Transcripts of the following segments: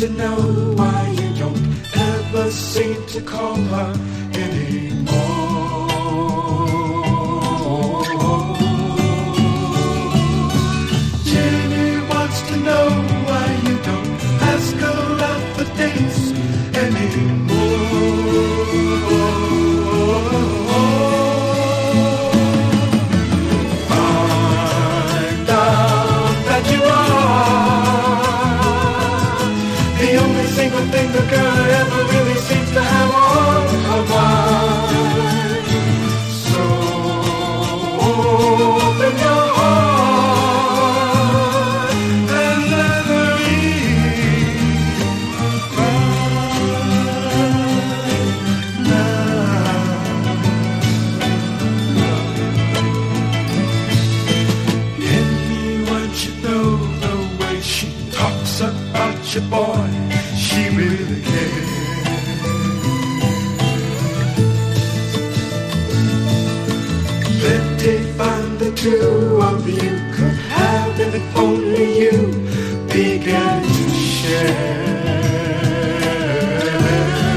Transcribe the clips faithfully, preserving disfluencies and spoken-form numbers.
to know why you don't ever seem to call her anymore. Jenny wants to know why you don't ask her out for dates anymore. Find out that you are the only single thing the girl ever really seems to have on her mind. So open your heart and let her in right now. Anyone should know the way she talks about your boy. She really cares. Plenty fun the two of you could have if only you began to share.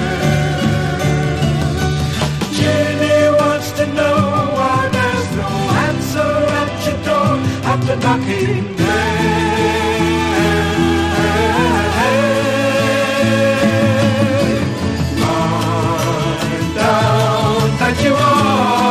Jenny wants to know why there's no answer at your door after knocking.